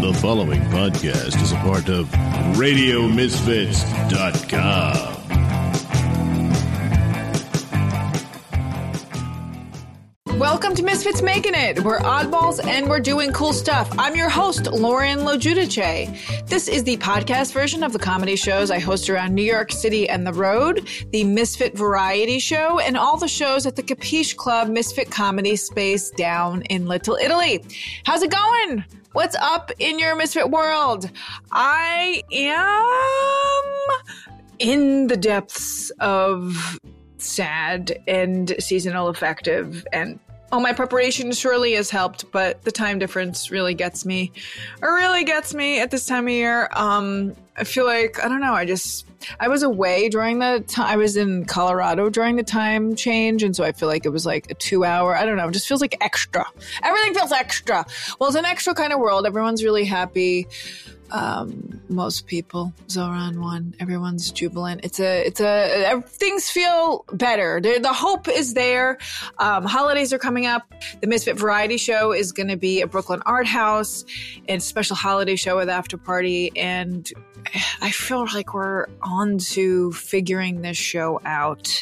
The following podcast is a part of RadioMisfits.com. Welcome to Misfits Making It. We're oddballs and we're doing cool stuff. I'm your host, Lauren Lojudice. This is the podcast version of the comedy shows I host around New York City and the road, the Misfit Variety Show, and all the shows at the Capiche Club Misfit Comedy Space down in Little Italy. How's it going? What's up in your Misfit world? I am in the depths of sad and seasonal affective, and all my preparation surely has helped, but the time difference really gets me. It really gets me at this time of year. I feel like, I don't know, I was away during the time, I was in Colorado during the time change, and so I feel like it was like a 2-hour, I don't know, it just feels like extra. Everything feels extra. Well, it's an extra kind of world. Everyone's really happy. Most people, Zoran won. Everyone's jubilant. Things feel better. The hope is there. Holidays are coming up. The Misfit Variety Show is going to be a Brooklyn art house and special holiday show with after party. And I feel like we're on to figuring this show out.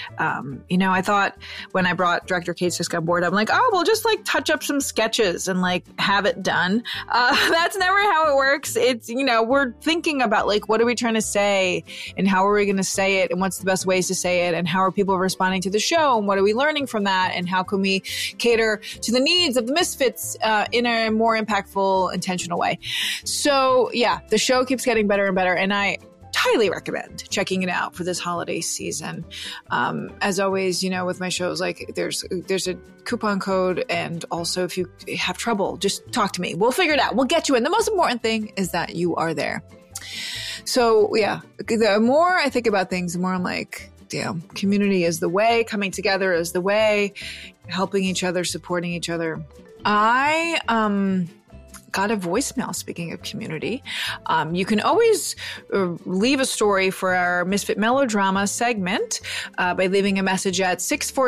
I thought when I brought director Kate Sisk on board, I'm like, oh, we'll just like touch up some sketches and like have it done. That's never how it works. It's, we're thinking about like, what are we trying to say and how are we going to say it and what's the best ways to say it and how are people responding to the show and what are we learning from that and how can we cater to the needs of the Misfits in a more impactful, intentional way. So yeah, the show keeps getting better and better, and I highly recommend checking it out for this holiday season. As always, with my shows, like there's a coupon code, and also if you have trouble, just talk to me. We'll figure it out. We'll get you in. The most important thing is that you are there. So yeah, the more I think about things, the more I'm like, damn, community is the way, coming together is the way, helping each other, supporting each other. I got a voicemail, speaking of community. You can always leave a story for our Misfit Melodrama segment by leaving a message at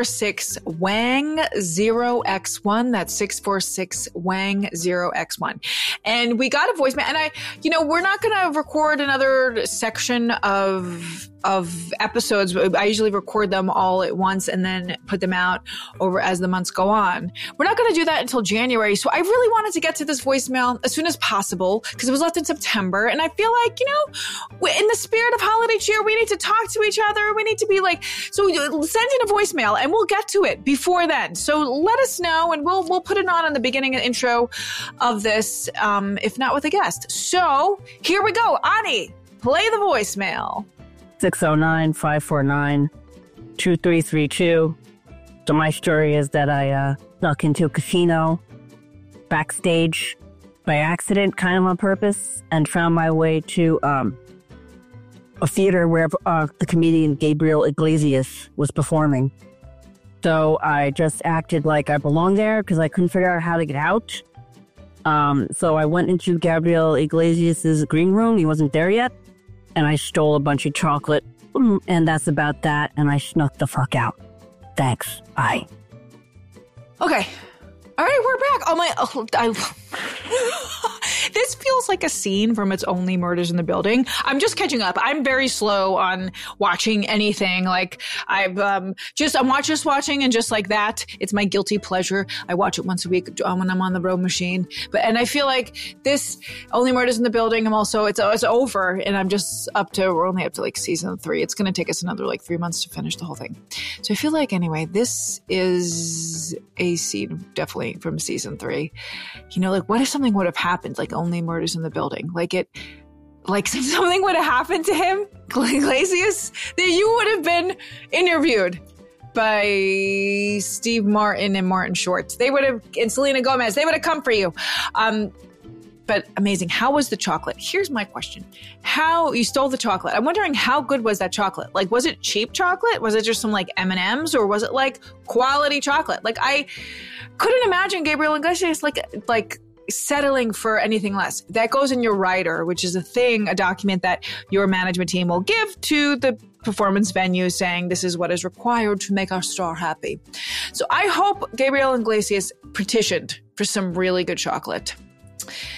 646-WANG0X1. That's 646-WANG0X1. And we got a voicemail, and we're not going to record another section of episodes. I usually record them all at once and then put them out over as the months go on. We're not going to do that until January. So I really wanted to get to this voicemail as soon as possible because it was left in September. And I feel like, in the spirit of holiday cheer, we need to talk to each other. We need to be like, so send in a voicemail and we'll get to it before then. So let us know and we'll put it on the beginning and intro of this, if not with a guest. So here we go. Ani, play the voicemail. 609-549-2332. So my story is that I snuck into a casino backstage by accident, kind of on purpose, and found my way to a theater where the comedian Gabriel Iglesias was performing. So I just acted like I belonged there because I couldn't figure out how to get out. So I went into Gabriel Iglesias' green room. He wasn't there yet. And I stole a bunch of chocolate, and that's about that, and I snuck the fuck out. Thanks. Bye. Okay. All right, we're back. This feels like a scene from It's Only Murders in the Building. I'm just catching up. I'm very slow on watching anything. Like I'm just watching, and just like that, it's my guilty pleasure. I watch it once a week when I'm on the road machine. And I feel like this Only Murders in the Building, it's over, and we're only up to like season 3. It's going to take us another like 3 months to finish the whole thing. So I feel like anyway, this is a scene definitely from season 3. Like what if something would have happened? Like Only Murders in the Building. Like something would have happened to him, Iglesias, that you would have been interviewed by Steve Martin and Martin Short. And Selena Gomez, they would have come for you. But amazing. How was the chocolate? Here's my question. How you stole the chocolate. I'm wondering how good was that chocolate? Like, was it cheap chocolate? Was it just some like M&Ms, or was it like quality chocolate? Like I couldn't imagine Gabriel Iglesias like settling for anything less. That goes in your rider, which is a document that your management team will give to the performance venue saying this is what is required to make our star happy. So I hope Gabriel Iglesias petitioned for some really good chocolate.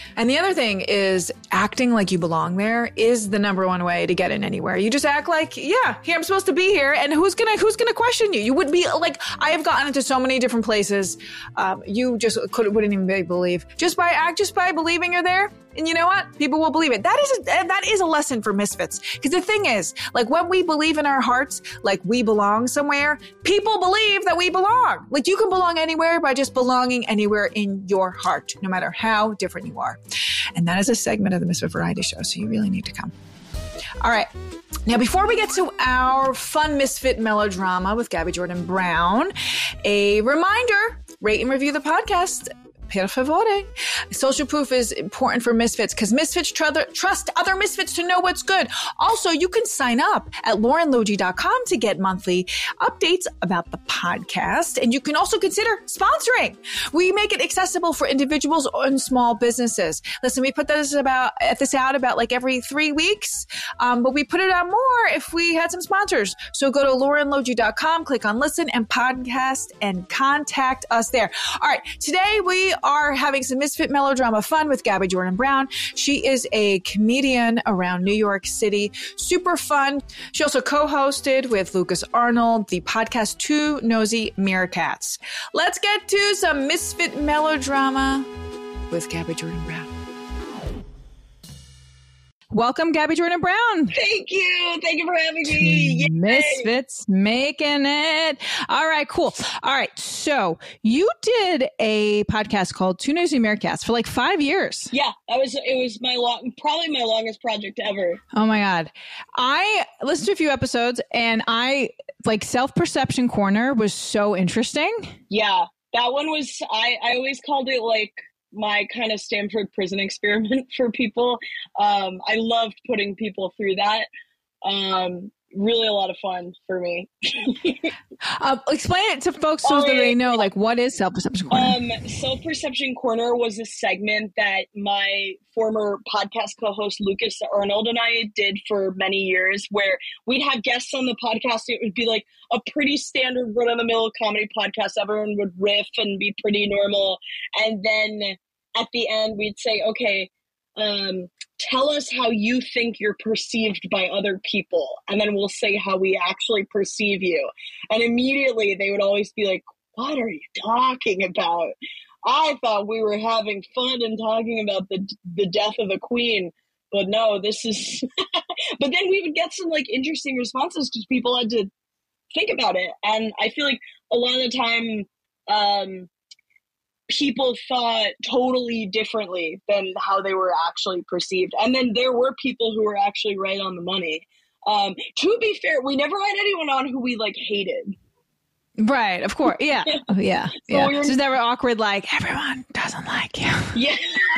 And the other thing is acting like you belong there is the number one way to get in anywhere. You just act like, yeah, here I'm supposed to be here, and who's gonna question you? You would be like, I have gotten into so many different places. You just wouldn't even believe just by believing you're there. And you know what? People will believe it. That is a lesson for misfits. Because the thing is, like when we believe in our hearts, like we belong somewhere, people believe that we belong. Like you can belong anywhere by just belonging anywhere in your heart, no matter how different you are. And that is a segment of the Misfit Variety Show. So you really need to come. All right. Now, before we get to our fun misfit melodrama with Gabby Jordan Brown, a reminder, rate and review the podcast. Per favore. Social proof is important for misfits because misfits trust other misfits to know what's good. Also, you can sign up at laurenlogie.com to get monthly updates about the podcast. And you can also consider sponsoring. We make it accessible for individuals and small businesses. Listen, we put this out about like every 3 weeks, but we put it out more if we had some sponsors. So go to laurenlogie.com, click on listen and podcast and contact us there. All right. Today we are having some misfit melodrama fun with Gabby Jordan Brown. She is a comedian around New York City. Super fun. She also co-hosted with Lucas Arnold the podcast Two Nosy Meerkats. Let's get to some misfit melodrama with Gabby Jordan Brown. Welcome, Gabby Jordan Brown. Thank you. Thank you for having me. Yay. Misfits making it. All right, cool. All right. So you did a podcast called Two Nosy Meerkats for like 5 years. Yeah, it was probably my longest project ever. Oh my God. I listened to a few episodes and Self-Perception Corner was so interesting. Yeah, that one was, I always called it like my kind of Stanford prison experiment for people. I loved putting people through that. Really a lot of fun for me. Explain it to folks so that they know, like, what is Self-Perception Corner? Self-Perception Corner was a segment that my former podcast co-host Lucas Arnold and I did for many years, where we'd have guests on the podcast. It would be like a pretty standard run-of-the-mill comedy podcast. Everyone would riff and be pretty normal. And then at the end, we'd say, okay, tell us how you think you're perceived by other people. And then we'll say how we actually perceive you. And immediately they would always be like, what are you talking about? I thought we were having fun and talking about the death of the queen. But no, this is... But then we would get some like interesting responses because people had to think about it. And I feel like a lot of the time, people thought totally differently than how they were actually perceived. And then there were people who were actually right on the money. To be fair, we never had anyone on who we like hated. Right, of course. Yeah. Yeah. So yeah. So it's never awkward, like, everyone doesn't like you. Yeah.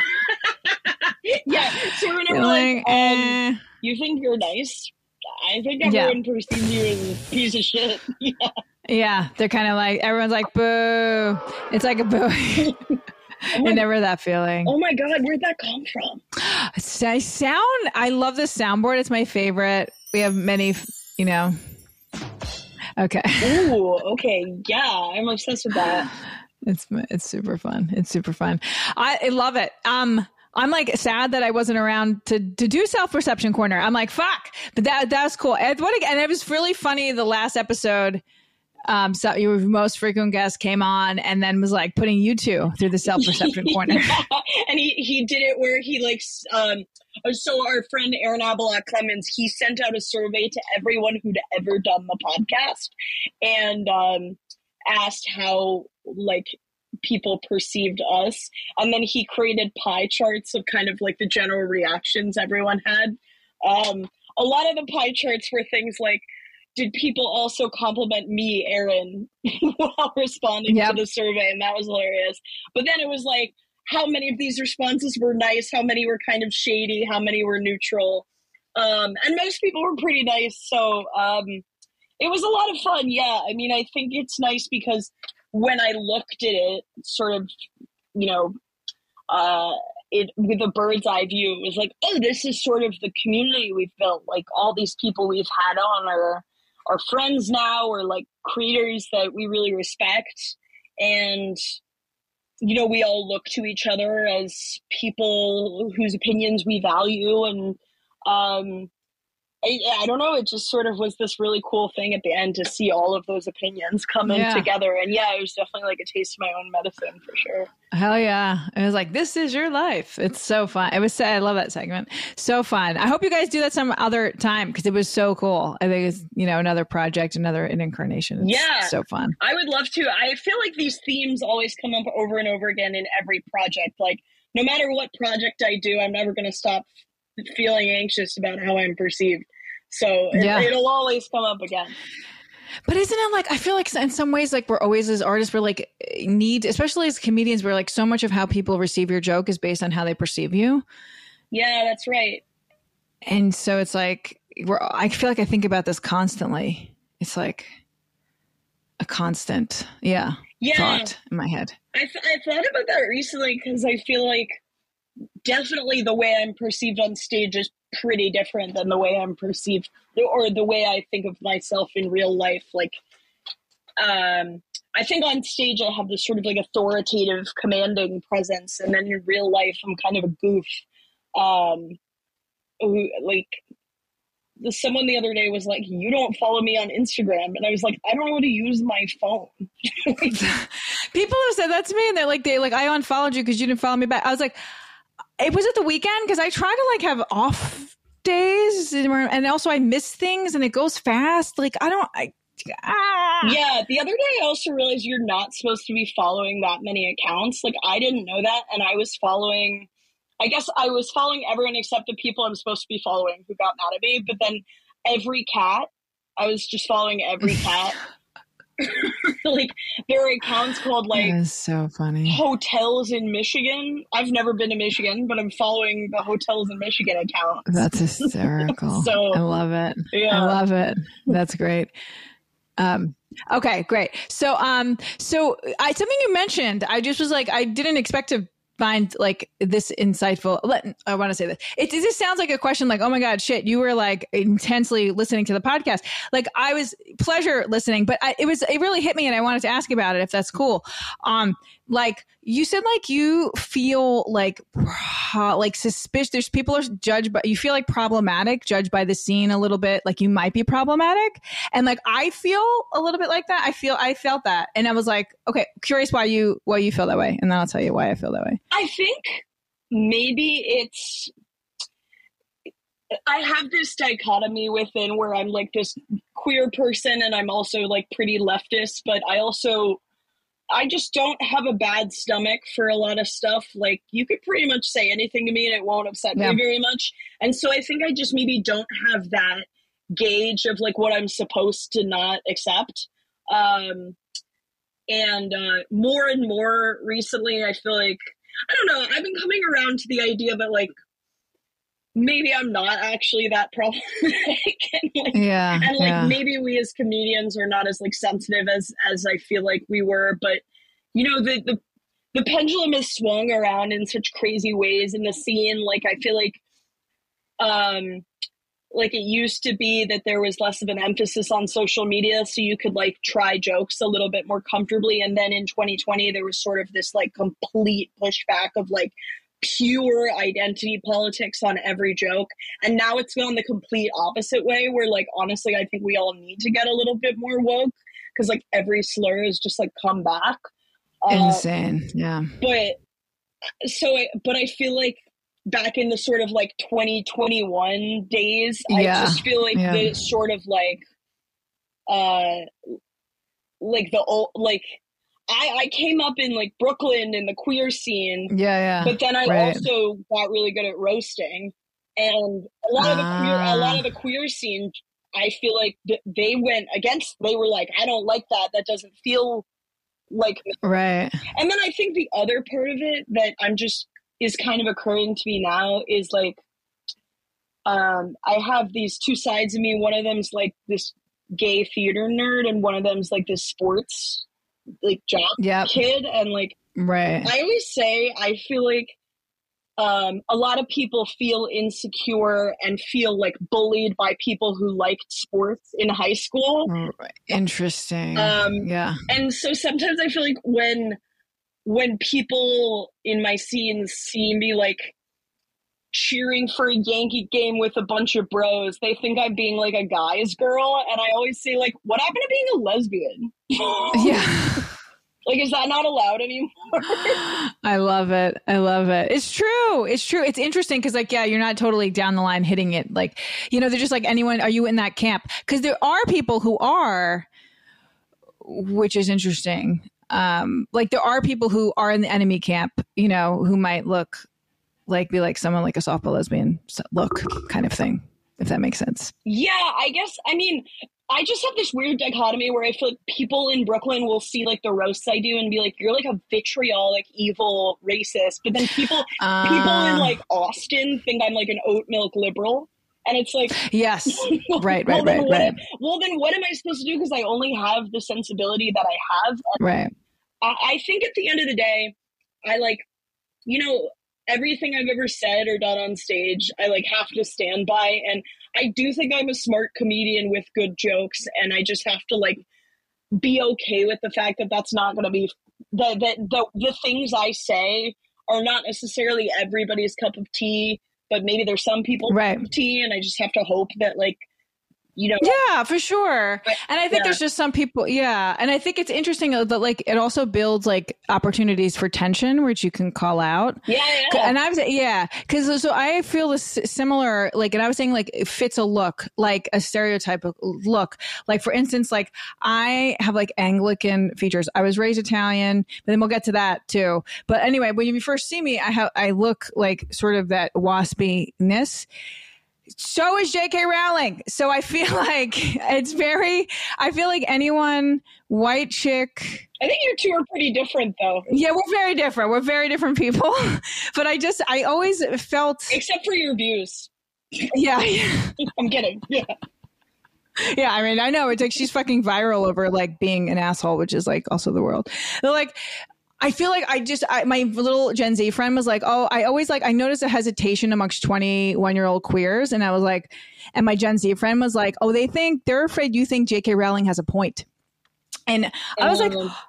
Yeah. So we're never you think you're nice? I think everyone perceives you as a piece of shit. Yeah. Yeah, they're kind of like, everyone's like, boo. It's like a boo. And never that feeling. Oh my God, where'd that come from? I love this soundboard. It's my favorite. We have many, Okay. Ooh, okay. Yeah, I'm obsessed with that. It's super fun. It's super fun. I love it. I'm like sad that I wasn't around to do Self-Perception Corner. I'm like, fuck. But that was cool. And it was really funny. The last episode, so your most frequent guest came on and then was like putting you two through the Self-Perception Corner. Yeah. And he did it where he like, so our friend Aaron Abelak Clemens, he sent out a survey to everyone who'd ever done the podcast and asked how like people perceived us. And then he created pie charts of kind of like the general reactions everyone had. A lot of the pie charts were things like, did people also compliment me, Aaron, while responding to the survey? And that was hilarious. But then it was like, how many of these responses were nice? How many were kind of shady? How many were neutral? And most people were pretty nice. So it was a lot of fun. Yeah. I mean, I think it's nice because when I looked at it sort of, with a bird's eye view, it was like, oh, this is sort of the community we've built. Like all these people we've had on are friends now, or like creators that we really respect. And we all look to each other as people whose opinions we value. And I don't know, it just sort of was this really cool thing at the end to see all of those opinions come in together. And it was definitely like a taste of my own medicine for sure. Hell yeah. It was like, this is your life. It's so fun. I love that segment. So fun. I hope you guys do that some other time because it was so cool. I think it's, another project, another incarnation. It's so fun. I would love to. I feel like these themes always come up over and over again in every project. Like no matter what project I do, I'm never going to stop feeling anxious about how I'm perceived. So it'll always come up again. But isn't it like, I feel like in some ways, like we're always as artists, we're like especially as comedians, we're like so much of how people receive your joke is based on how they perceive you. Yeah, that's right. And so it's like, I feel like I think about this constantly. It's like a constant, thought in my head. I thought about that recently because I feel like definitely the way I'm perceived on stage is pretty different than the way I'm perceived or the way I think of myself in real life. Like, I think on stage I have this sort of like authoritative, commanding presence, and then in real life I'm kind of a goof. Like someone the other day was like, "You don't follow me on Instagram," and I was like, "I don't know how to use my phone." People have said that to me, and they're like, I unfollowed you because you didn't follow me back. I was like, it was at the weekend because I try to like have off days and also I miss things and it goes fast. Like Yeah, the other day I also realized you're not supposed to be following that many accounts. Like I didn't know that, and I was following everyone except the people I'm supposed to be following who got mad at me. But then every cat, I was just following every cat. Like there are accounts called like that is so funny. Hotels in Michigan. I've never been to Michigan, but I'm following the Hotels in Michigan account. That's hysterical. So I love it. Yeah. I love it. That's great. Okay, great. So something you mentioned, I just was like, I didn't expect to find like this insightful. I want to say this. It just sounds like a question like, oh my God, shit, you were like intensely listening to the podcast. Like I was pleasure listening, but it really hit me and I wanted to ask about it if that's cool. Like you said, like you feel like suspicious. There's people are judged, but you feel like problematic, judged by the scene a little bit. Like you might be problematic. And like, I feel a little bit like that. I felt that. And I was like, okay, curious why you feel that way. And then I'll tell you why I feel that way. I think maybe I have this dichotomy within where I'm like this queer person and I'm also like pretty leftist, but I just don't have a bad stomach for a lot of stuff. Like you could pretty much say anything to me and it won't upset me very much. And so I think I just maybe don't have that gauge of like what I'm supposed to not accept. And more and more recently, I feel like, I don't know, I've been coming around to the idea that like, maybe I'm not actually that problematic. And maybe we as comedians are not as like sensitive as I feel like we were. But, the pendulum has swung around in such crazy ways in the scene. Like, I feel like it used to be that there was less of an emphasis on social media. So you could like try jokes a little bit more comfortably. And then in 2020, there was sort of this like complete pushback of like, pure identity politics on every joke. And now it's gone the complete opposite way where like, honestly, I think we all need to get a little bit more woke because like every slur is just like come back. Insane. Yeah. But I feel like back in the sort of like 2021 days, I just feel like the sort of like the old, like, I came up in like Brooklyn in the queer scene. Yeah. But then I also got really good at roasting. And a lot of the queer scene, I feel like they went against, they were like, I don't like that. That doesn't feel like me. Right. And then I think the other part of it that is kind of occurring to me now is like, I have these two sides of me. One of them's like this gay theater nerd and one of them's like this sports like jock kid. And like, I always say, I feel like a lot of people feel insecure and feel like bullied by people who liked sports in high school. Interesting. And so sometimes I feel like when when people in my scenes see me like cheering for a Yankee game with a bunch of bros, they think I'm being like a guy's girl. And I always say, like, what happened to being a lesbian? Yeah. Like, is that not allowed anymore? I love it. I love it. It's true. It's true. It's interesting because, like, yeah, you're not totally down the line hitting it. Like, you know, they're just like, anyone, are you in that camp? Because there are people who are, which is interesting. Like, there are people who are in the enemy camp, you know, who might look like, be like someone like a softball lesbian look kind of thing, if that makes sense. Yeah, I guess, I mean, I just have this weird dichotomy where I feel like people in Brooklyn will see like the roasts I do and be like, you're like a vitriolic, evil racist. But then people in like Austin think I'm like an oat milk liberal. And it's like, yes, right. Well, then what am I supposed to do? Because I only have the sensibility that I have. And right. I think at the end of the day, I like, you know, everything I've ever said or done on stage, I like have to stand by. And I do think I'm a smart comedian with good jokes, and I just have to like be okay with the fact that that's not going to be the things I say are not necessarily everybody's cup of tea, but maybe there's some people's cup of tea, and I just have to hope that like, you know. Yeah, for sure. And I think there's just some people. Yeah. And I think it's interesting that like it also builds like opportunities for tension, which you can call out. Yeah. And because so I feel this similar, like, and I was saying like it fits a look, like a stereotype of look. Like, for instance, like I have like Anglican features. I was raised Italian, but then we'll get to that too. But anyway, when you first see me, I look like sort of that waspiness. So is J.K. Rowling. So I feel like I feel like anyone, white chick. I think you two are pretty different though. Yeah, we're very different. We're very different people. But I always felt. Except for your views. Yeah. I'm kidding. Yeah. Yeah, I mean, I know it's like she's fucking viral over like being an asshole, which is like also the world. They're like, I feel like my little Gen Z friend was like, oh, I noticed a hesitation amongst 21-year-old queers. And I was like, and my Gen Z friend was like, oh, they're afraid you think J.K. Rowling has a point. And I was like,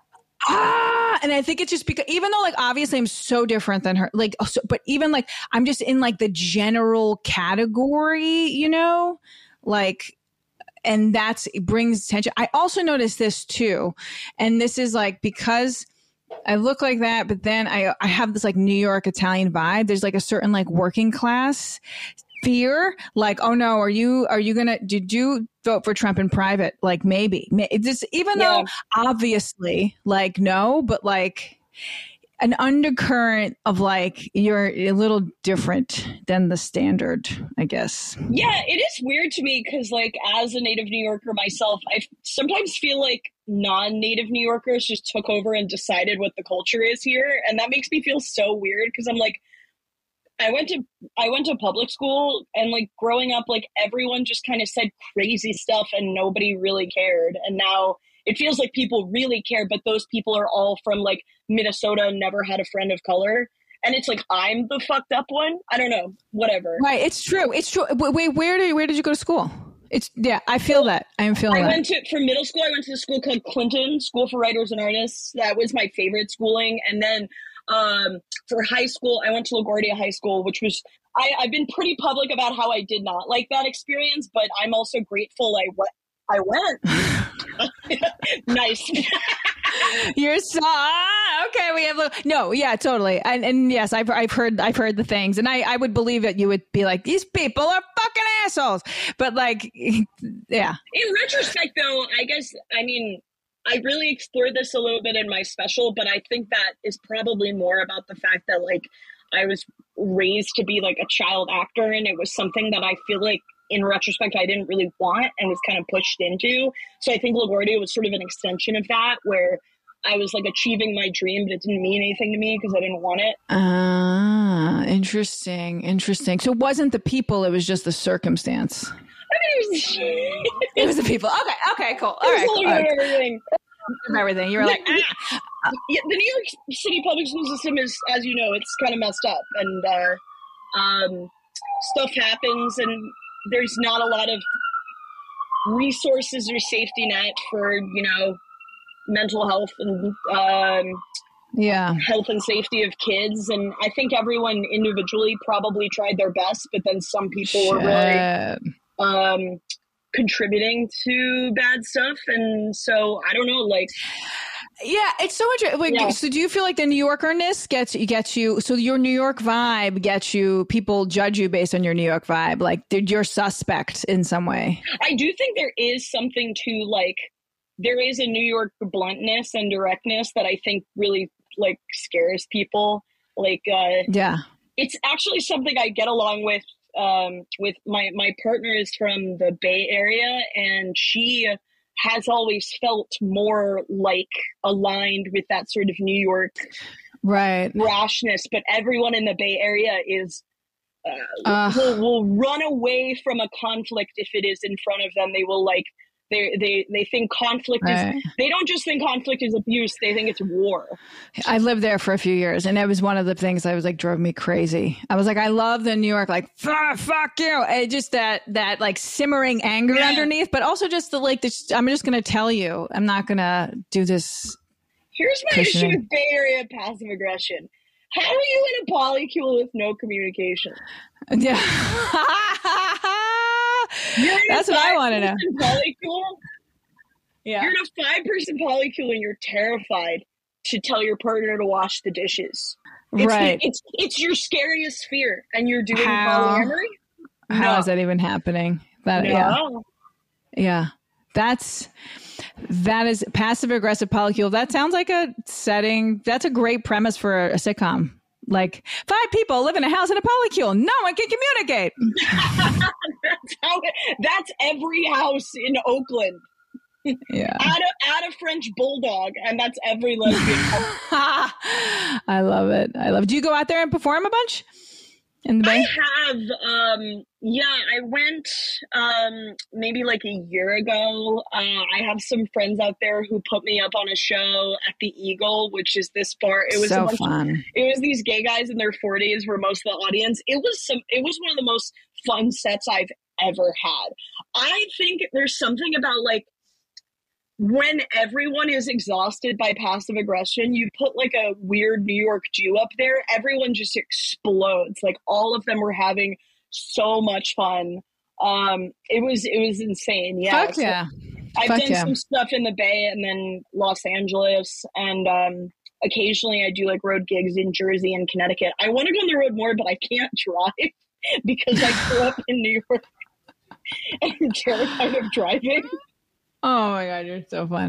and I think it's just because even though like, obviously I'm so different than her, like, but even like, I'm just in like the general category, you know, like, and it brings attention. I also noticed this too. And this is like, because I look like that, but then I have this like New York Italian vibe. There's like a certain like working class fear, like, oh no, did you vote for Trump in private? Like maybe this, even though obviously like no, but like an undercurrent of like you're a little different than the standard, I guess. Yeah, it is weird to me because like as a native New Yorker myself, I sometimes feel like non-native New Yorkers just took over and decided what the culture is here, and that makes me feel so weird because I'm like, I went to public school, and like growing up, like everyone just kind of said crazy stuff and nobody really cared, and now it feels like people really care, but those people are all from like Minnesota and never had a friend of color. And it's like, I'm the fucked up one. I don't know, whatever. Right. It's true. Wait, where did you go to school? I feel that. I'm feeling that. For middle school, I went to a school called Clinton, School for Writers and Artists. That was my favorite schooling. And then for high school, I went to LaGuardia High School, which was, I've been pretty public about how I did not like that experience, but I'm also grateful I went. Nice. You're so okay. We have no, yeah, totally, and yes, I've heard the things, and I would believe that you would be like, these people are fucking assholes, but like, yeah. In retrospect, though, I guess I mean I really explored this a little bit in my special, but I think that is probably more about the fact that like I was raised to be like a child actor, and it was something that I feel like in retrospect I didn't really want and was kind of pushed into. So I think LaGuardia was sort of an extension of that, where I was like achieving my dream, but it didn't mean anything to me because I didn't want it. Ah, interesting. So it wasn't the people, it was just the circumstance. I mean, it was the people. Okay, cool. All right, cool. Everything. You were like, Yeah, the New York City public school system is, as you know, it's kind of messed up, and stuff happens, and there's not a lot of resources or safety net for, you know, mental health and Yeah. health and safety of kids. And I think everyone individually probably tried their best, but then some people were really contributing to bad stuff. And so I don't know, like, yeah, it's so much. Like, so do you feel like the New Yorkerness gets you? So your New York vibe gets you. People judge you based on your New York vibe. Like, you're suspect in some way. I do think there is something to, like, there is a New York bluntness and directness that I think really, like, scares people. Like, it's actually something I get along with my partner is from the Bay Area, and she has always felt more like aligned with that sort of New York brashness. But everyone in the Bay Area is will run away from a conflict if it is in front of them. They will, like, they think conflict is, they don't just think conflict is abuse, they think it's war. I lived there for a few years, and that was one of the things I was like, drove me crazy. I was like, I love the New York, like, fuck you. And just that like simmering anger underneath, but also just the, like, I'm just going to tell you, I'm not going to do this. Here's my issue with Bay Area passive aggression. How are you in a polycule with no communication? Yeah. That's what I want to know. Polycule? Yeah. You're in a 5-person polycule and you're terrified to tell your partner to wash the dishes. It's your scariest fear, and you're doing polyamory? How is that even happening? Yeah. That is passive aggressive polycule. That sounds like a setting. That's a great premise for a sitcom. Like, 5 people live in a house in a polycule. No one can communicate. That's every house in Oakland. Yeah. Add a French bulldog, and that's every lesbian couple. I love it. Do you go out there and perform a bunch in the Bay? I have. I went maybe like a year ago. I have some friends out there who put me up on a show at the Eagle, which is this bar. It was so fun. It was these gay guys in their 40s were most of the audience. It was one of the most fun sets I've ever had. I think there's something about, like, when everyone is exhausted by passive aggression, you put like a weird New York Jew up there, everyone just explodes. Like, all of them were having so much fun. It was insane. Yeah. Fuck yeah. I've done some stuff in the Bay and then Los Angeles, and occasionally I do like road gigs in Jersey and Connecticut. I want to go on the road more, but I can't drive because I grew up in New York and I'm terrified of driving. Oh my God, you're so fun.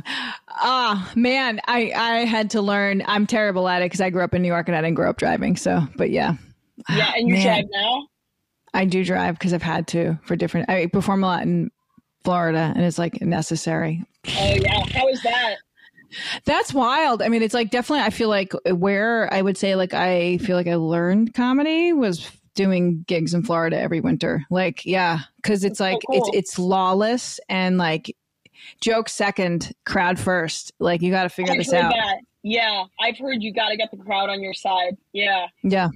Man, I had to learn. I'm terrible at it because I grew up in New York and I didn't grow up driving. So, but yeah. Yeah, and you drive now? I do drive because I've had to for different, I perform a lot in Florida and it's like necessary. Oh yeah, how is that? That's wild. I mean, it's like definitely, I feel like where I would say like I feel like I learned comedy was doing gigs in Florida every winter. Like, yeah, because it's like, cool. it's lawless and like, joke second, crowd first. Like, you got to figure this out. That. Yeah, I've heard you got to get the crowd on your side. Yeah.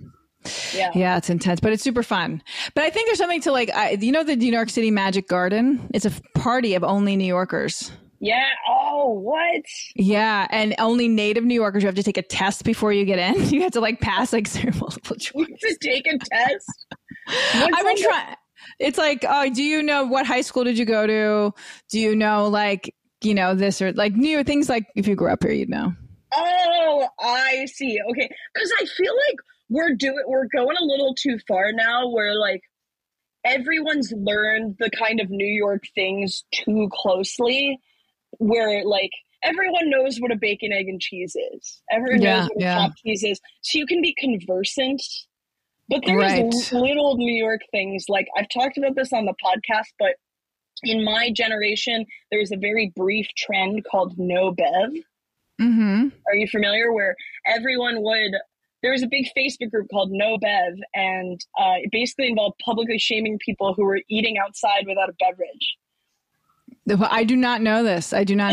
Yeah, it's intense, but it's super fun. But I think there's something to like, the New York City Magic Garden? It's a party of only New Yorkers. Yeah. Oh, what? Yeah, and only native New Yorkers. You have to take a test before you get in. You have to like pass like multiple choice. You have to take a test? I've been trying. It's like, oh, do you know what high school did you go to? Do you know, like, this or like new things, like if you grew up here, you'd know. Oh, I see. Okay. Because I feel like we're going a little too far now where like everyone's learned the kind of New York things too closely where like everyone knows what a bacon, egg, and cheese is. Everyone knows what a chopped cheese is. So you can be conversant. But there's little New York things, like I've talked about this on the podcast, but in my generation, there's a very brief trend called no bev. Mm-hmm. Are you familiar? Where everyone there was a big Facebook group called No Bev, and it basically involved publicly shaming people who were eating outside without a beverage. I do not know this.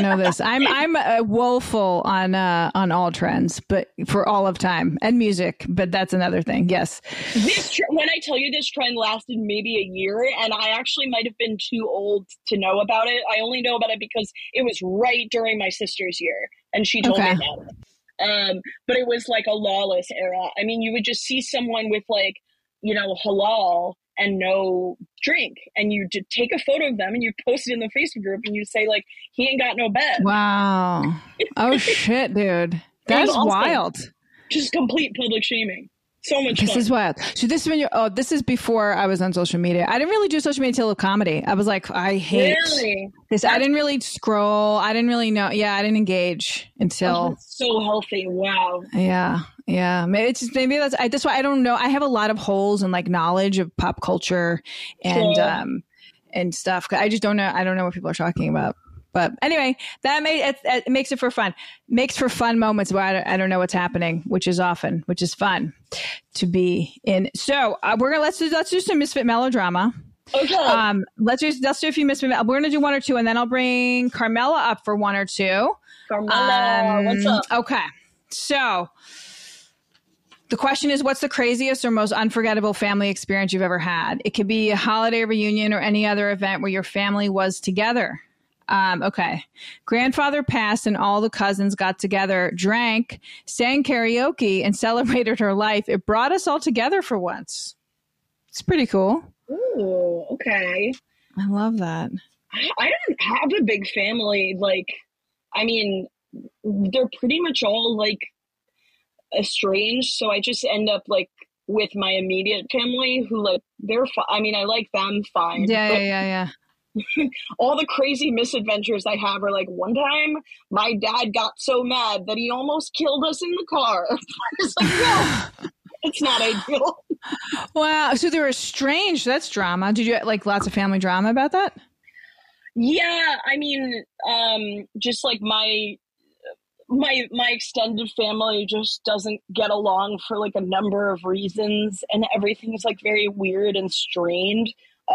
I'm woeful on all trends, but for all of time and music. But that's another thing. Yes. When I tell you this trend lasted maybe a year, and I actually might have been too old to know about it. I only know about it because it was right during my sister's year, and she told me about it. But it was like a lawless era. I mean, you would just see someone with like, you know, halal and no drink, and you just take a photo of them and you post it in the Facebook group and you say like, he ain't got no bed. Wow. Oh shit, dude. That's awesome. wild. Just complete public shaming. So much fun. This is wild. So this is when this is before I was on social media. I didn't really do social media until comedy. I was like, I hate this. I didn't really scroll. I didn't really know. Yeah, I didn't engage until. That's so healthy. Wow. Yeah. Maybe that's why I don't know. I have a lot of holes in like knowledge of pop culture and stuff. I just don't know. I don't know what people are talking about. But anyway, it makes it for fun. Makes for fun moments where I don't know what's happening, which is fun to be in. So let's do some Misfit melodrama. Okay. Let's do a few Misfit. We're gonna do one or two, and then I'll bring Carmela up for one or two. Carmela, what's up? Okay. So the question is, what's the craziest or most unforgettable family experience you've ever had? It could be a holiday reunion or any other event where your family was together. Okay. Grandfather passed and all the cousins got together, drank, sang karaoke, and celebrated her life. It brought us all together for once. It's pretty cool. Ooh, okay. I love that. I don't have a big family. Like, I mean, they're pretty much all like estranged. So I just end up like with my immediate family who like, they're I mean, I like them fine. Yeah. All the crazy misadventures I have are like, one time my dad got so mad that he almost killed us in the car. It's like, no, it's not ideal. Wow. So they were estranged. That's drama. Did you have like lots of family drama about that? Yeah. I mean, just like my extended family just doesn't get along for like a number of reasons, and everything is like very weird and strained.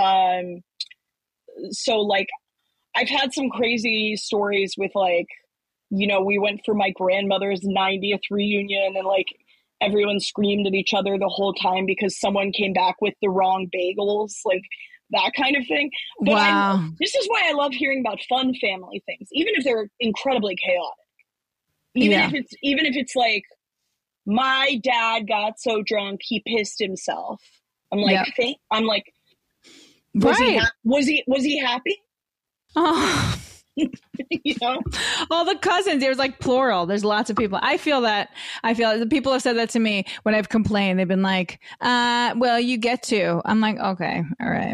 So like I've had some crazy stories with like, you know, we went for my grandmother's 90th reunion and like everyone screamed at each other the whole time because someone came back with the wrong bagels, like that kind of thing. But wow. This is why I love hearing about fun family things, even if they're incredibly chaotic. Even if it's like, my dad got so drunk he pissed himself. I'm like, was he happy? Oh. You know, all the cousins. There's like plural. There's lots of people. I feel the people have said that to me when I've complained. They've been like, "Well, you get to." I'm like, "Okay, all right."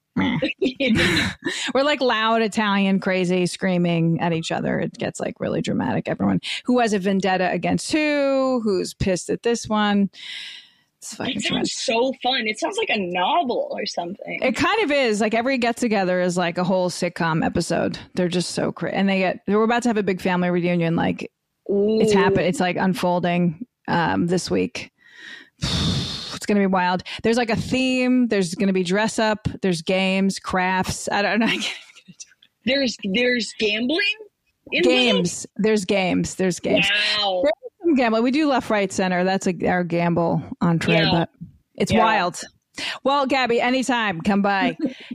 We're like loud Italian, crazy, screaming at each other. It gets like really dramatic. Everyone who has a vendetta against who's pissed at this one. It sounds so fun. It sounds like a novel or something. It kind of is. Like every get together is like a whole sitcom episode. They're just so crazy. And we're about to have a big family reunion. Like it's happened. It's like unfolding this week. It's going to be wild. There's like a theme. There's going to be dress up. There's games, crafts. I don't know. There's gambling? Games. There's games. Wow. Gamble. We do left, right, center. That's our gamble entree, but it's wild. Well, Gabby, anytime, come by.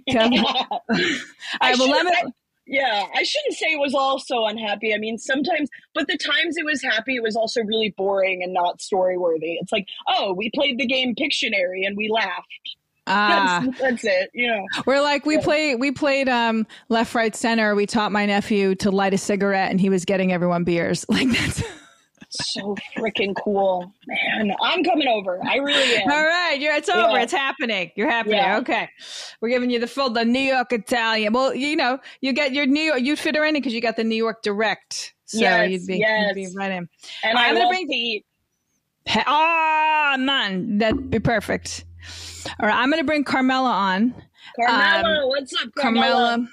I shouldn't say it was all so unhappy. I mean, sometimes, but the times it was happy, it was also really boring and not story worthy. It's like, oh, we played the game Pictionary and we laughed. That's it. You know, we're like we played left, right, center. We taught my nephew to light a cigarette, and he was getting everyone beers. Like that's. So freaking cool, man. I'm coming over. I really am. All right. It's over. It's happening. You're happening. Yeah. Okay. We're giving you the New York Italian. Well, you know, you get your New York, you'd fit her in because you got the New York direct. So you'd be right in. And I'm going to bring to eat. Oh, man. That'd be perfect. All right. I'm going to bring Carmela on. Carmela, what's up, Carmela?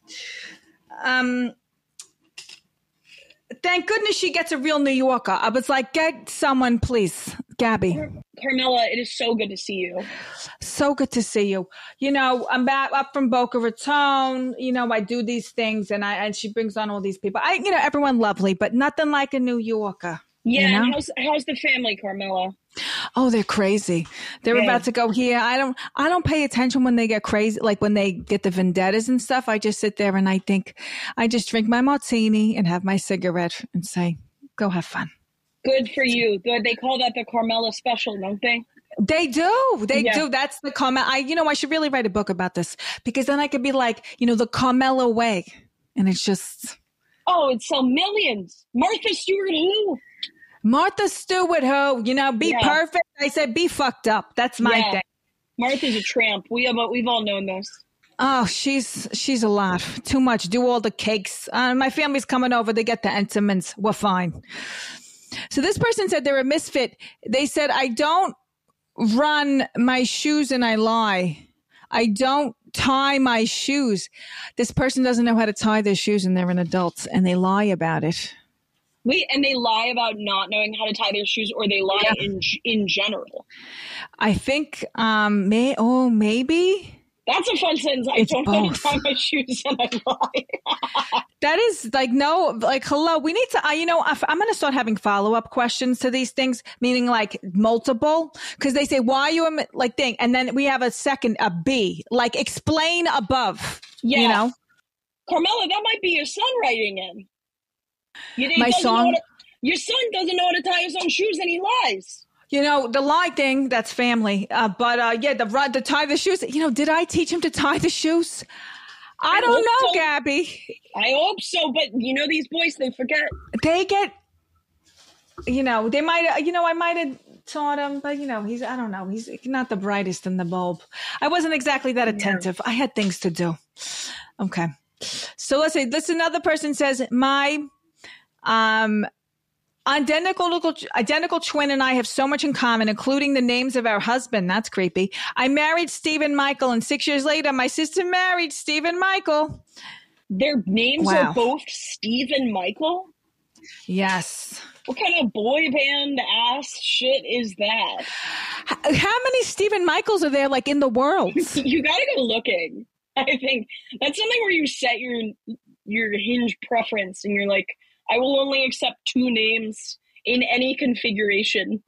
Thank goodness she gets a real New Yorker. I was like, get someone, please. Gabby. Carmela, it is so good to see you. So good to see you. You know, I'm back up from Boca Raton. You know, I do these things and she brings on all these people. Everyone lovely, but nothing like a New Yorker. Yeah. You know? And how's the family, Carmela? Oh, they're crazy. They're about to go here. I don't pay attention when they get crazy, like when they get the vendettas and stuff. I just sit there and I just drink my martini and have my cigarette and say, go have fun. Good for you. Good. They call that the Carmela special, don't they? They do. They do. That's the Carmela. I should really write a book about this, because then I could be like, the Carmela way. And it's just. Oh, it'd sell millions. Martha Stewart who? Martha Stewart who? Be perfect. I said be fucked up. That's my thing. Martha's a tramp. We've all known this. Oh, she's a lot. Too much. Do all the cakes. My family's coming over. They get the Entenmann's. We're fine. So this person said they're a misfit. They said, I don't run my shoes and I lie. I don't tie my shoes. This person doesn't know how to tie their shoes and they're an adult and they lie about it. Wait, and they lie about not knowing how to tie their shoes, or they lie in general? I think maybe. That's a fun sentence. I don't know how to tie my shoes and I lie. That is hello, we need to, I'm going to start having follow-up questions to these things, meaning like multiple, because they say, why are you thing? And then we have a B, like explain above, Carmela, that might be your son writing in. My song? Your son doesn't know how to tie his own shoes and he lies. The lie thing, that's family. The tie the shoes, did I teach him to tie the shoes? I don't know, so. Gabby. I hope so, but these boys, they forget. They get, they might, I might have taught him, but I don't know. He's not the brightest in the bulb. I wasn't exactly that attentive. I had things to do. Okay. So let's say this another person says, my, identical twin and I have so much in common, including the names of our husband. That's creepy. I married Stephen Michael, and 6 years later, my sister married Stephen Michael. Their names are both Stephen Michael? Yes. What kind of boy band ass shit is that? How many Stephen Michaels are there in the world? You gotta go looking. I think that's something where you set your Hinge preference and you're like, I will only accept 2 names in any configuration.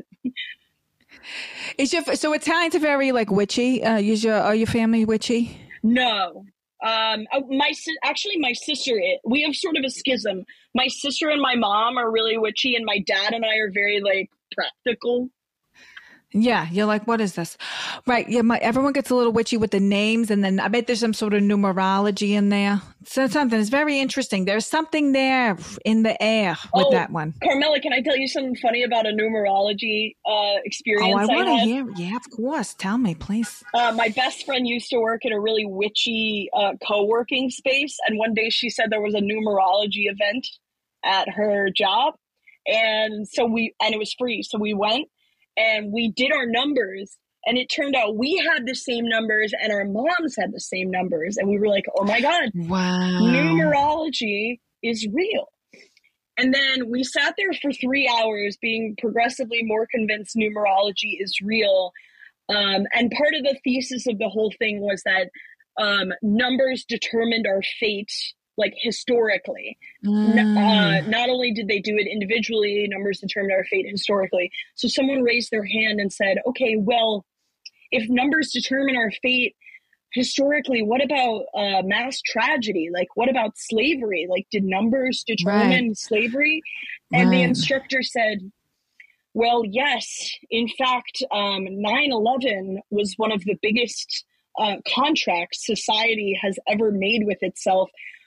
So Italians are very witchy? Are your family witchy? No. My sister, we have sort of a schism. My sister and my mom are really witchy, and my dad and I are very practical. Yeah, you're like, what is this? Right. Yeah, everyone gets a little witchy with the names, and then I bet there's some sort of numerology in there. So something is very interesting. There's something there in the air with that one. Carmela, can I tell you something funny about a numerology experience? I want to hear. Yeah, of course. Tell me, please. My best friend used to work at a really witchy co-working space, and one day she said there was a numerology event at her job, and it was free, so we went. And we did our numbers, and it turned out we had the same numbers and our moms had the same numbers. And we were like, oh my God, wow, numerology is real. And then we sat there for 3 hours being progressively more convinced numerology is real. And part of the thesis of the whole thing was that numbers determined our fate historically. Not only did they do it individually, numbers determined our fate historically. So someone raised their hand and said, okay, well, if numbers determine our fate historically, what about mass tragedy? What about slavery? Did numbers determine slavery? And the instructor said, well, yes, in fact, 9/11 was one of the biggest contracts society has ever made with itself.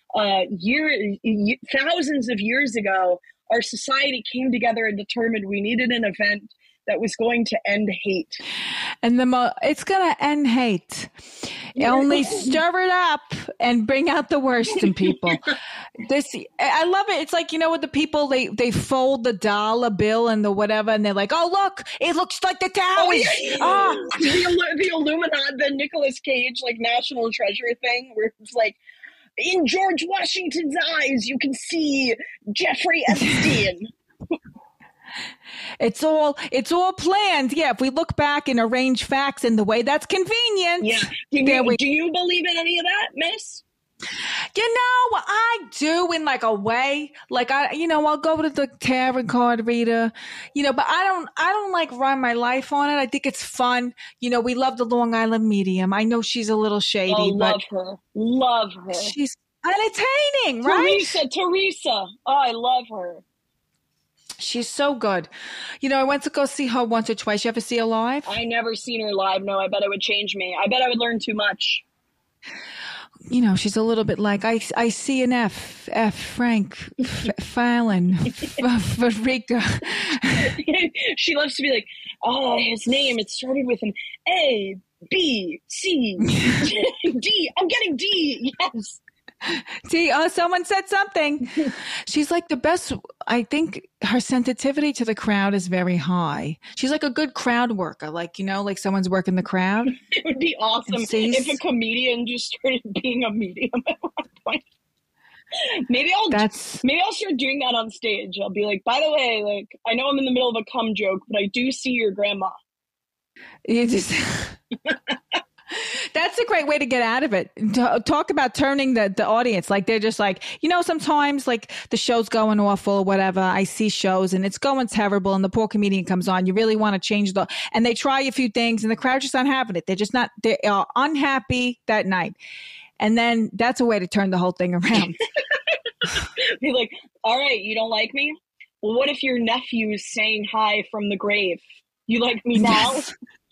Thousands of years ago, our society came together and determined we needed an event that was going to end hate. And it's going to end hate. Only stir it up and bring out the worst in people. I love it. It's with the people, they fold the dollar bill and the whatever, and they're like, oh, look, it looks like the towers. The Illuminati, the Nicolas Cage, National Treasure thing, where it's in George Washington's eyes, you can see Jeffrey Epstein. It's all planned. Yeah, if we look back and arrange facts in the way that's convenient. Yeah. Do you believe in any of that, miss? I do in a way. I'll go to the tarot card reader, but I don't run my life on it. I think it's fun. We love the Long Island medium. I know she's a little shady, but love her. She's entertaining, right? Teresa. Oh, I love her. She's so good. You know, I went to go see her once or twice. You ever see her live? I never seen her live. No, I bet it would change me. I bet I would learn too much. You know, she's a little bit like, I see an F, Frank, Fallon, Frederica. She loves to be like, oh, his name, it started with an A, B, C, D. I'm getting D. Yes. See, someone said something. She's like the best. I think her sensitivity to the crowd is very high. She's like a good crowd worker. Like, you know, like someone's working the crowd. It would be awesome if a comedian just started being a medium at one point. Maybe I'll start doing that on stage. I'll be like, by the way, like, I know I'm in the middle of a cum joke, but I do see your grandma. You just... That's a great way to get out of it. Talk about turning the audience. Like, they're just like, you know, sometimes like the show's going awful or whatever. I see shows and it's going terrible and the poor comedian comes on. You really want to change and they try a few things and the crowd just not having it. They're just not, they are unhappy that night. And then that's a way to turn the whole thing around. Be like, all right, you don't like me? Well, what if your nephew's saying hi from the grave? You like me now? Yes.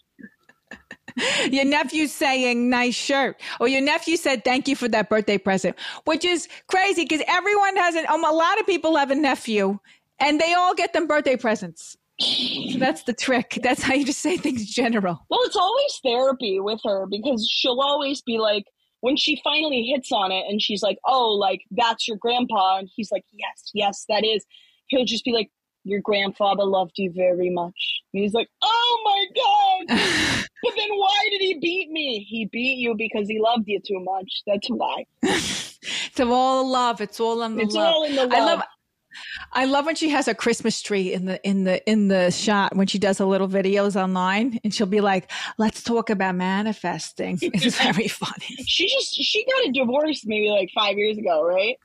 Your nephew's saying nice shirt, or your nephew said thank you for that birthday present, which is crazy because everyone has a lot of people have a nephew and they all get them birthday presents. So that's the trick. That's how you just say things in general. Well, it's always therapy with her because she'll always be like, when she finally hits on it and she's like, oh, like, that's your grandpa. And he's like, yes, that is. He'll just be like, your grandfather loved you very much. And he's like, oh my God. But then why did he beat me? He beat you because he loved you too much. That's why. It's all love. It's all in the love. It's all in the love. I love when she has a Christmas tree in the shot when she does her little videos online, and she'll be like, "Let's talk about manifesting." It's very funny. She got a divorce maybe like 5 years ago, right?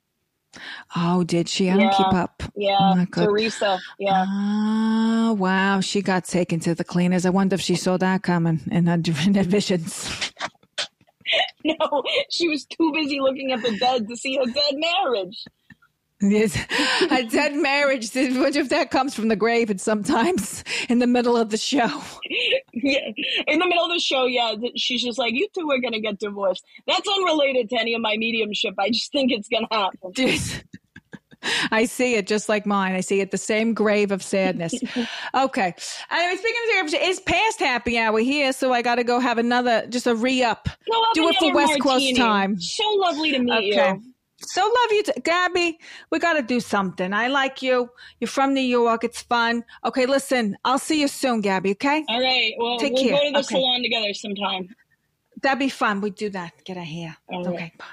Oh, did she? I don't keep up. Yeah, Teresa. Yeah. Oh, wow. She got taken to the cleaners. I wonder if she saw that coming in her visions. No, she was too busy looking at the dead to see her dead marriage. Yes, a dead marriage. What if that comes from the grave and sometimes in the middle of the show? Yeah, in the middle of the show, yeah, she's just like, you two are going to get divorced. That's unrelated to any of my mediumship. I just think it's going to happen. I see it just like mine. I see it, the same grave of sadness. Okay. Anyway, speaking of it's past happy hour here, so I got to go have just a re-up. Do it for West Coast time. So lovely to meet you. So love you, Gabby. We got to do something. I like you. You're from New York. It's fun. Okay, listen, I'll see you soon, Gabby, okay? All right. Well, we'll go to the salon together sometime. That'd be fun. We do that. Get her here. Okay, bye.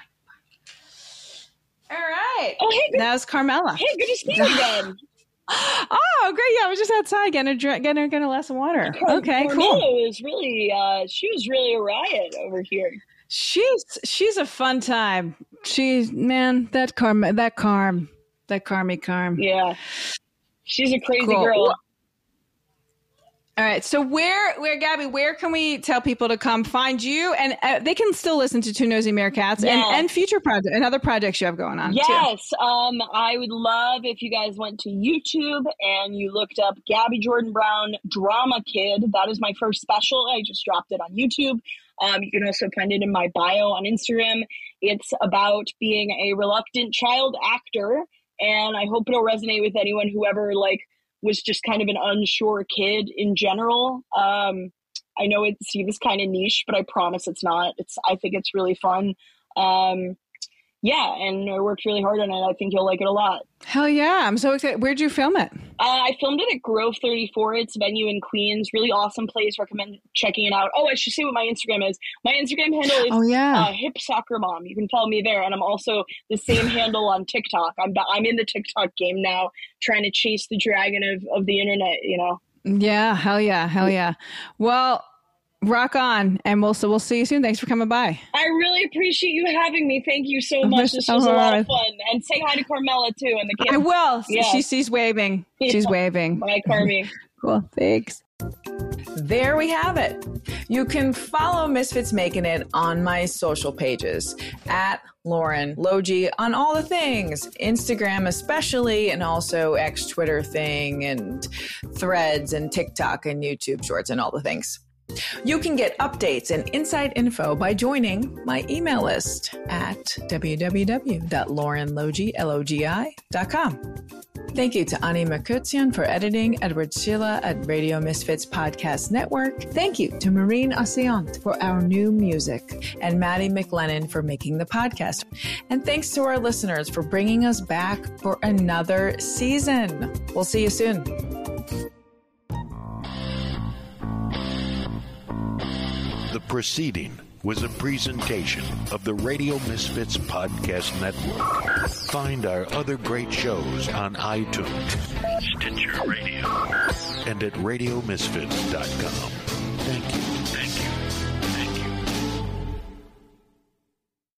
All right. Oh, hey. That was Carmela. Hey, good to see you again. Oh, great. Yeah, I was just outside getting a glass of water. Okay, Carmela cool. was really, she was really a riot over here. She's a fun time. That Carmy. Yeah. She's a crazy girl. All right. So where Gabby, where can we tell people to come find you? And they can still listen to Two Nosy Meerkats and future projects and other projects you have going on. Yes. Too. I would love if you guys went to YouTube and you looked up Gabby Jordan Brown Drama Kid. That is my first special. I just dropped it on YouTube. You can also find it in my bio on Instagram. It's about being a reluctant child actor, and I hope it'll resonate with anyone who ever was just kind of an unsure kid in general. I know it seems kind of niche, but I promise it's not. I think it's really fun. And I worked really hard on it. I think you'll like it a lot. Hell yeah. I'm so excited. Where'd you film it? I filmed it at Grove 34. It's a venue in Queens. Really awesome place. Recommend checking it out. Oh, I should say what my Instagram is. My Instagram handle is Hip Soccer Mom. You can follow me there. And I'm also the same handle on TikTok. I'm in the TikTok game now, trying to chase the dragon of the internet, you know? Yeah. Hell yeah. Well, rock on, and we'll see you soon. Thanks for coming by. I really appreciate you having me. Thank you so much. This was a lot of fun. And say hi to Carmela too and the kids. I will. Yeah. She's waving. She's waving. Bye, Carmi. Cool. Thanks. There we have it. You can follow Misfits Making It on my social pages at Lauren Logie on all the things, Instagram especially, and also X Twitter thing and Threads and TikTok and YouTube Shorts and all the things. You can get updates and inside info by joining my email list at www.laurenlogie.com. Thank you to Ani Makutzian for editing, Edward Sheila at Radio Misfits Podcast Network. Thank you to Maureen Ossiant for our new music and Maddie McLennan for making the podcast. And thanks to our listeners for bringing us back for another season. We'll see you soon. The proceeding was a presentation of the Radio Misfits Podcast Network. Find our other great shows on iTunes, Stitcher Radio, and at RadioMisfits.com.